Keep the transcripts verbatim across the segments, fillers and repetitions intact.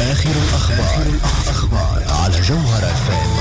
آخر الأخبار, الأخبار على جوهر اف ام.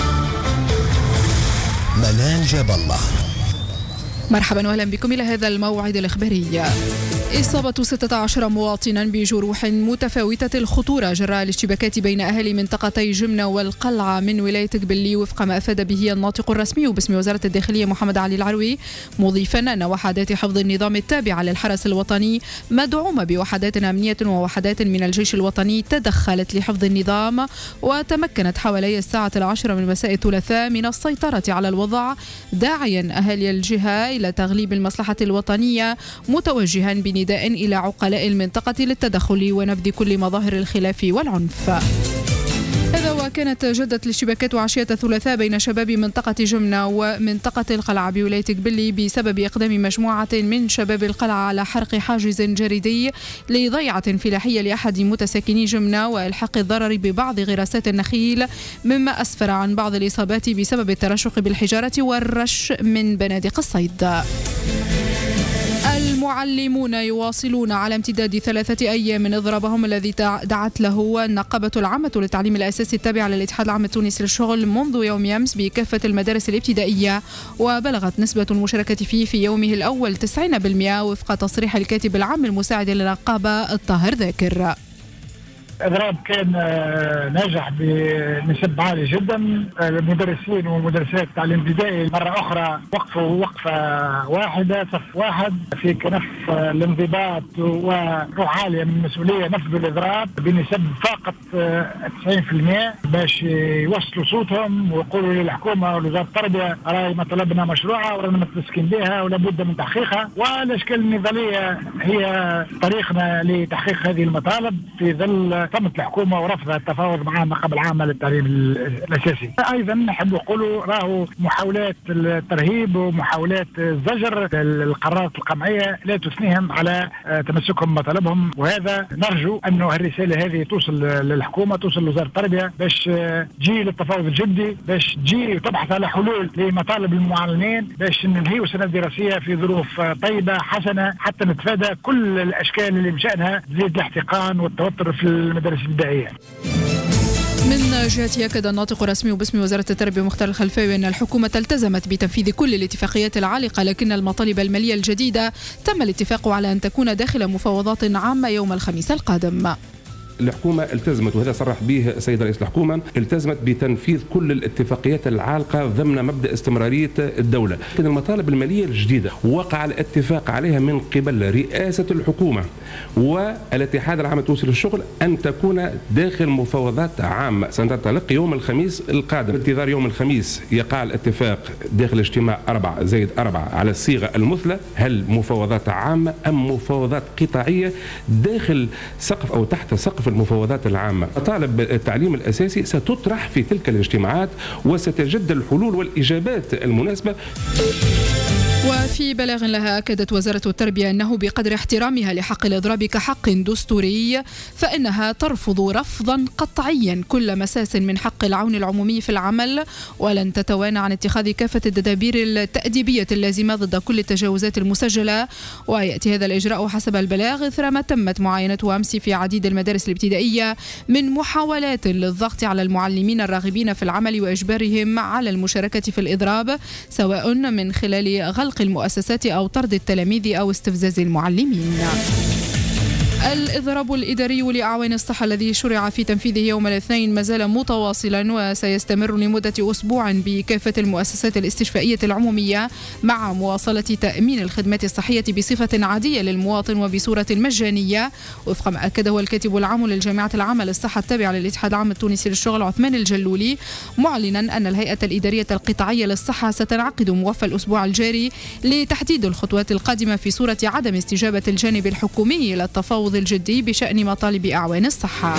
منال جاب الله. مرحبا واهلا بكم إلى هذا الموعد الإخباري. إصابة ستة عشر مواطنا بجروح متفاوتة الخطورة جراء الاشتباكات بين أهالي منطقتي جمنة والقلعة من ولاية قبلي، وفق ما أفاد به الناطق الرسمي باسم وزارة الداخلية محمد علي العروي، مضيفا أن وحدات حفظ النظام التابعة للحرس الوطني مدعومة بوحدات أمنية ووحدات من الجيش الوطني تدخلت لحفظ النظام، وتمكنت حوالي الساعة العاشرة من مساء الثلاثاء من السيطرة على الوضع، داعيا أهالي الجهة إلى تغليب المصلحة الوطنية، متوجها بنداء إلى عقلاء المنطقة للتدخل ونبذ كل مظاهر الخلاف والعنف. هذا وكانت جدت الاشتباكات عشية الثلاثاء بين شباب منطقة جمنة ومنطقة القلعة بولاية قبلي بسبب إقدام مجموعة من شباب القلعة على حرق حاجز جريدي لضيعة فلاحية لأحد متساكني جمنة وإلحاق الضرر ببعض غراسات النخيل، مما أسفر عن بعض الإصابات بسبب الترشق بالحجارة والرش من بنادق الصيد. المعلمون يواصلون على امتداد ثلاثة أيام من إضرابهم الذي دعت له النقابة العامة للتعليم الأساسي التابعة للاتحاد العام التونسي للشغل منذ يوم أمس بكافة المدارس الابتدائية، وبلغت نسبة المشاركة فيه في يومه الأول تسعين بالمئة وفق تصريح الكاتب العام المساعد للنقابة الطاهر ذاكر. الإضراب كان ناجح بنسب عالية جدا. المدرسين ومدرسات التعليم الابتدائي مرة أخرى وقفوا وقفة واحدة، صف واحد في كنف الانضباط وروح عالية من المسؤولية، نفذوا الإضراب بنسب فاقت تسعين بالمئة باش يوصلوا صوتهم ويقولوا للحكومة ولوزارة التربية راهي مطالبنا مشروعة ورانا متمسكين بها ولا بد من تحقيقها، والأشكال النضالية هي طريقنا لتحقيق هذه المطالب في ظل صمت الحكومة ورفضها التفاوض مع النقابة العامة للتعليم الأساسي. أيضا نحب نقولوا راهو محاولات الترهيب ومحاولات الزجر القرارات القمعية لا تثنيهم على تمسكهم بمطالبهم، وهذا نرجو أنه الرسالة هذه توصل للحكومة، توصل لوزارة التربية باش تجي للتفاوض الجدي، باش تجي وتبحث على حلول لمطالب المعلمين باش ننهيوا السنة الدراسية في ظروف طيبة حسنة حتى نتفادى كل الأشكال اللي بشأنها تزيد الاحتقان والتوتر في المدارس الابتدائية. من جهته أكد الناطق الرسمي باسم وزارة التربية مختار الخلفاوي أن الحكومة التزمت بتنفيذ كل الاتفاقيات العالقة، لكن المطالب المالية الجديدة تم الاتفاق على أن تكون داخل مفاوضات عامة يوم الخميس القادم. الحكومة التزمت، وهذا صرح به السيد رئيس الحكومة، التزمت بتنفيذ كل الاتفاقيات العالقة ضمن مبدأ استمرارية الدولة. لكن المطالب المالية الجديدة وقع الاتفاق عليها من قبل رئاسة الحكومة والاتحاد العام التونسي للشغل أن تكون داخل مفاوضات عامة ستنطلق يوم الخميس القادم. انتظار يوم الخميس يقع الاتفاق داخل اجتماع أربعة زائد أربعة على الصيغة المثلى، هل مفاوضات عامة أم مفاوضات قطاعية داخل سقف أو تحت سقف المفاوضات العامة. مطالب التعليم الأساسي ستطرح في تلك الاجتماعات وستجد الحلول والإجابات المناسبة. وفي بلاغ لها أكدت وزارة التربية أنه بقدر احترامها لحق الإضراب كحق دستوري فإنها ترفض رفضا قطعيا كل مساس من حق العون العمومي في العمل، ولن تتوانى عن اتخاذ كافة التدابير التأديبية اللازمة ضد كل التجاوزات المسجلة. ويأتي هذا الإجراء حسب البلاغ إثر ما تمت معاينته أمس في عديد المدارس الابتدائية من محاولات للضغط على المعلمين الراغبين في العمل وإجبارهم على المشاركة في الإضراب، سواء من خلال غلق المؤسسات أو طرد التلاميذ أو استفزاز المعلمين. الإضراب الإداري لأعوان الصحة الذي شرع في تنفيذه يوم الاثنين ما زال متواصلا وسيستمر لمدة أسبوع بكافة المؤسسات الاستشفائية العمومية، مع مواصلة تأمين الخدمات الصحية بصفة عادية للمواطن وبصورة مجانية، وفق ما أكده الكاتب العام للجامعة العامة للصحة التابعة للاتحاد العام التونسي للشغل عثمان الجلولي، معلنا أن الهيئة الإدارية القطاعية للصحة ستنعقد موفى الأسبوع الجاري لتحديد الخطوات القادمة في صورة عدم استجابة الجانب الحكومي إلى التفاوض الجدي بشأن مطالب أعوان الصحة.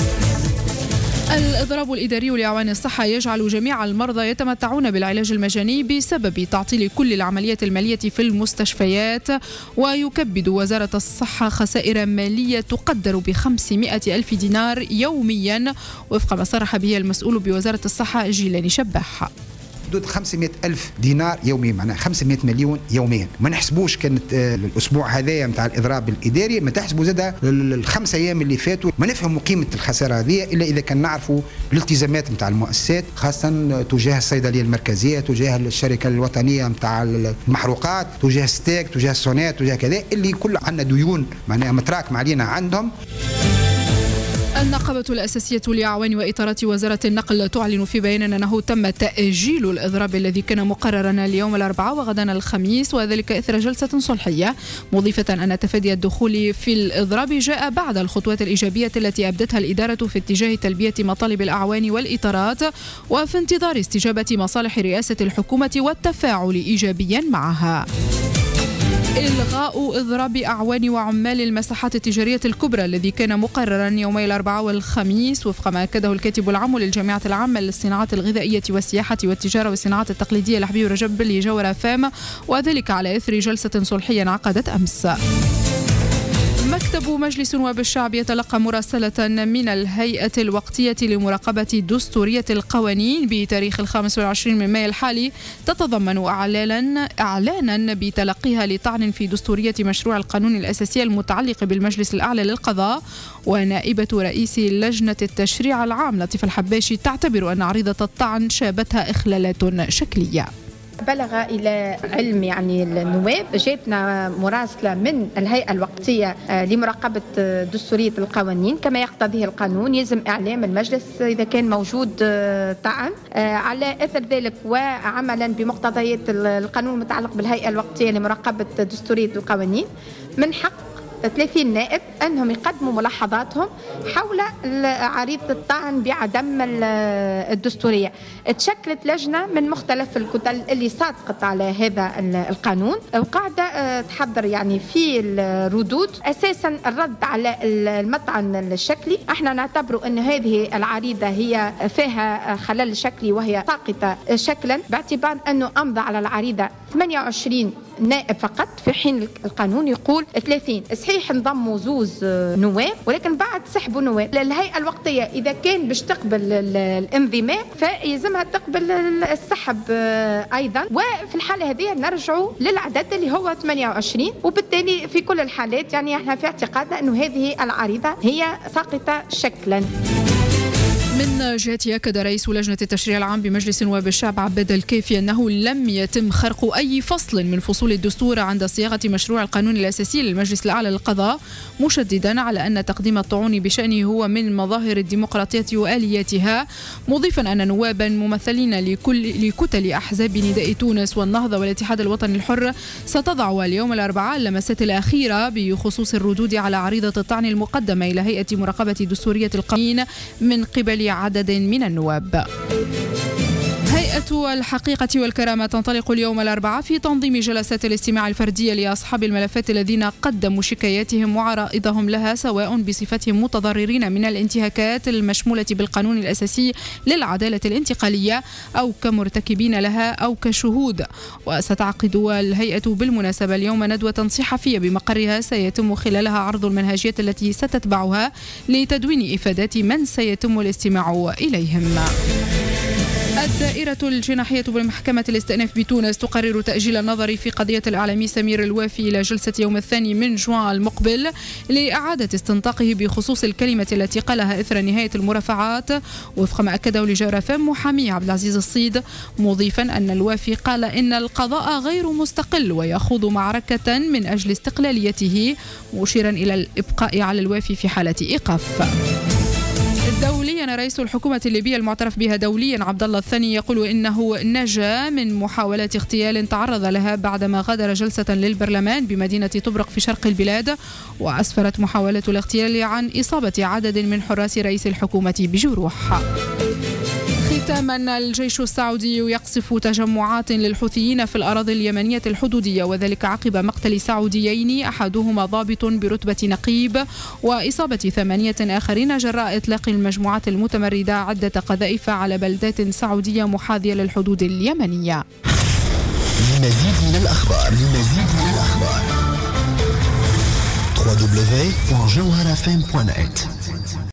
الإضراب الإداري لأعوان الصحة يجعل جميع المرضى يتمتعون بالعلاج المجاني بسبب تعطيل كل العمليات المالية في المستشفيات، ويكبد وزارة الصحة خسائر مالية تقدر بخمسمائة ألف دينار يوميا، وفق ما صرح به المسؤول بوزارة الصحة جيلاني شباح. حدود خمسمائة ألف دينار يوميا، معناها خمسمائة مليون يوميا. ما نحسبوش كانت الأسبوع هذايا نتاع الإضراب الإداري، ما تحسبوا زاد الخمس أيام اللي فاتوا. ما نفهموا قيمة الخسارة هذه إلا إذا كان نعرفوا الالتزامات نتاع المؤسسات، خاصة تجاه الصيدلية المركزية، تجاه الشركة الوطنية نتاع المحروقات، تجاه ستيك، تجاه سونات، تجاه كذا، اللي كل عندنا ديون معناها متراكم علينا عندهم. النقابة الأساسية لأعوان وإطارات وزارة النقل تعلن في بيان أنه تم تأجيل الإضراب الذي كان مقررا اليوم الأربعاء وغدا الخميس، وذلك إثر جلسة صلحية، مضيفة أن تفادي الدخول في الإضراب جاء بعد الخطوات الإيجابية التي أبدتها الإدارة في اتجاه تلبية مطالب الأعوان والإطارات، وفي انتظار استجابة مصالح رئاسة الحكومة والتفاعل إيجابيا معها. إلغاء إضراب أعوان وعمال المساحات التجارية الكبرى الذي كان مقررا يومي الأربعاء والخميس وفق ما أكده الكاتب العام للجامعة العامة للصناعات الغذائية والسياحة والتجارة والصناعات التقليدية لحبيب رجب بلي جوهر فام، وذلك على إثر جلسة صلحية انعقدت أمس. مكتب مجلس نواب الشعب يتلقى مراسلة من الهيئة الوقتية لمراقبة دستورية القوانين بتاريخ الخامس والعشرين من مايو الحالي، تتضمن إعلانا إعلانا بتلقيها لطعن في دستورية مشروع القانون الأساسي المتعلق بالمجلس الأعلى للقضاء. ونائبة رئيس لجنة التشريع العام لطيفة الحباشي تعتبر أن عريضة الطعن شابتها إخلالات شكلية. بلغ إلى علم يعني النواب، جاتنا مراسلة من الهيئة الوقتية لمراقبة دستورية القوانين كما يقتضيه القانون، يلزم إعلام المجلس إذا كان موجود طعن. على أثر ذلك وعملا بمقتضيات القانون المتعلق بالهيئة الوقتية لمراقبة دستورية القوانين، من حق ثلاثين نائب أنهم يقدموا ملاحظاتهم حول عريضة الطعن بعدم الدستورية. تشكلت لجنة من مختلف الكتل اللي صادقت على هذا القانون وقاعدة تحضر يعني في الردود. أساسا الرد على المطعن الشكلي، احنا نعتبر أن هذه العريضة هي فيها خلل شكلي وهي ساقطة شكلا، باعتبار أنه أمضى على العريضة ثمانية وعشرين نائب فقط، في حين القانون يقول ثلاثين. صحيح انضموا زوز نواب ولكن بعد سحبوا نواب. الهيئة الوقتية إذا كان باش تقبل الانضمام فيلزمها تقبل السحب أيضا، وفي الحالة هذه نرجعوا للعدد اللي هو ثمانية وعشرين، وبالتالي في كل الحالات يعني احنا في اعتقادنا أنه هذه العريضة هي ساقطة شكلا. من جهته أكد رئيس لجنة التشريع العام بمجلس نواب الشعب عباد الكافي أنه لم يتم خرق أي فصل من فصول الدستور عند صياغة مشروع القانون الأساسي للمجلس الأعلى للقضاء، مشددا على أن تقديم الطعون بشأنه هو من مظاهر الديمقراطية وآلياتها، مضيفا أن نوابا ممثلين لكل لكتل أحزاب نداء تونس والنهضة والاتحاد الوطني الحر ستضع اليوم الأربعاء اللمسات الأخيرة بخصوص الردود على عريضة الطعن المقدمة إلى هيئة مراقبة دستورية القوانين من قبل عدد من النواب. هيئة الحقيقة والكرامة تنطلق اليوم الأربعاء في تنظيم جلسات الاستماع الفردية لأصحاب الملفات الذين قدموا شكاياتهم وعرائضهم لها، سواء بصفتهم متضررين من الانتهاكات المشمولة بالقانون الأساسي للعدالة الانتقالية أو كمرتكبين لها أو كشهود. وستعقد الهيئة بالمناسبة اليوم ندوة صحفية بمقرها سيتم خلالها عرض المنهجيات التي ستتبعها لتدوين إفادات من سيتم الاستماع إليهم. الدائرة الجناحية بمحكمة الاستئناف بتونس تقرر تأجيل النظر في قضية الإعلامي سمير الوافي إلى جلسة يوم الثاني من جوان المقبل لإعادة استنطاقه بخصوص الكلمة التي قالها إثر نهاية المرافعات، وفق ما أكده لجوهر فام محامي عبد العزيز الصيد، مضيفا أن الوافي قال إن القضاء غير مستقل ويخوض معركة من أجل استقلاليته، مشيرا إلى الإبقاء على الوافي في حالة إيقاف. دوليا، رئيس الحكومة الليبية المعترف بها دوليا عبد الله الثاني يقول إنه نجا من محاولة اغتيال تعرض لها بعدما غادر جلسة للبرلمان بمدينة طبرق في شرق البلاد، وأسفرت محاولة الاغتيال عن إصابة عدد من حراس رئيس الحكومة بجروح. ختاما، الجيش السعودي يقصف تجمعات للحوثيين في الأراضي اليمنية الحدودية، وذلك عقب مقتل سعوديين أحدهما ضابط برتبة نقيب وإصابة ثمانية آخرين جراء إطلاق المجموعات المتمردة عدة قذائف على بلدات سعودية محاذية للحدود اليمنية. لمزيد من الأخبار لمزيد من الأخبار دبليو دبليو دبليو دوت جوهر اف ام دوت نت